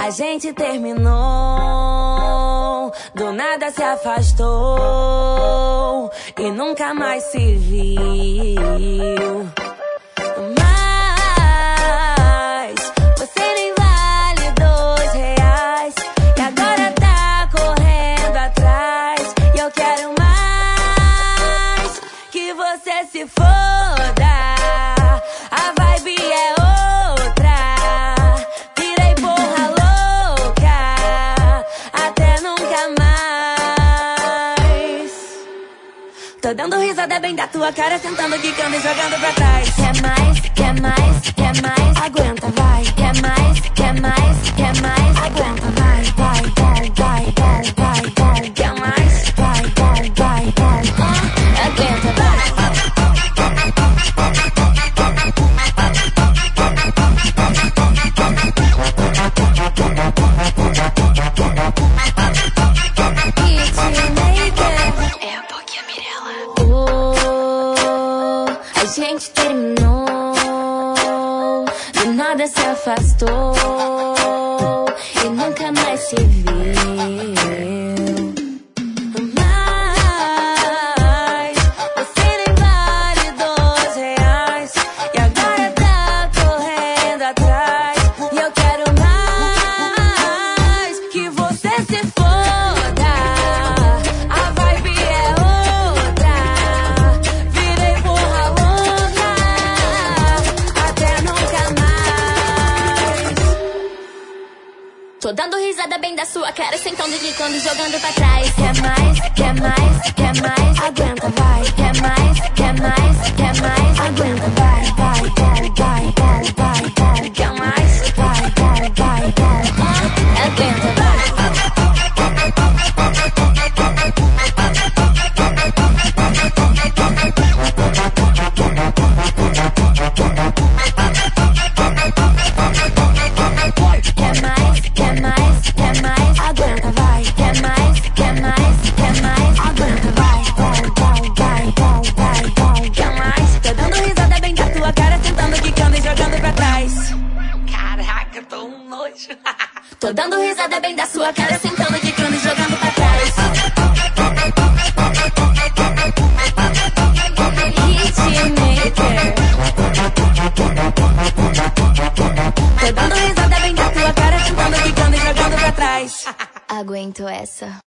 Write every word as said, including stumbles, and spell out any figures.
A gente terminou, do nada se afastou e nunca mais se viu. Mas você nem vale dois reais e agora tá correndo atrás. E eu quero mais que você se foda. A vibe é outra. Virei porra louca até nunca mais. Tô dando risada bem da tua cara, sentando, quicando e jogando pra trás. Quer mais, quer mais, quer mais, aguenta, vai. Quer mais, quer mais, quer mais, aguenta, vai, vai, vai, vai, vai, vai, vai. Quer mais, vai, vai, vai, vai, vai. Aguenta, vai. A gente terminou, do nada se afastou e nunca mais se viu. Mas você nem vale dois reais e agora tá correndo atrás. E eu quero mais que você se foda. A vibe é outra. Virei porra louca até nunca mais. Tô dando risada bem da sua cara, sentando, quicando e jogando pra trás. Quer mais, quer mais, quer mais, aguenta, vai. Quer mais, quer mais, quer mais, aguenta, vai, vai, vai, vai, vai, vai, vai. Quer mais, vai, vai, vai, vai, vai. Aguenta, vai. Quer mais, quer mais, quer mais, aguenta, vai. Quer mais, quer mais, quer mais, aguenta, vai, vai, vai, vai, vai, vai, vai. Quer mais? Tô dando risada bem da tua cara, sentando, quicando e jogando pra trás. Caraca, tô um nojo. Tô dando risada bem da sua cara, sentando, quicando e jogando pra trás. Hitmaker. Tô dando risada bem da tua cara, sentando, quicando e jogando pra trás. Aguento essa.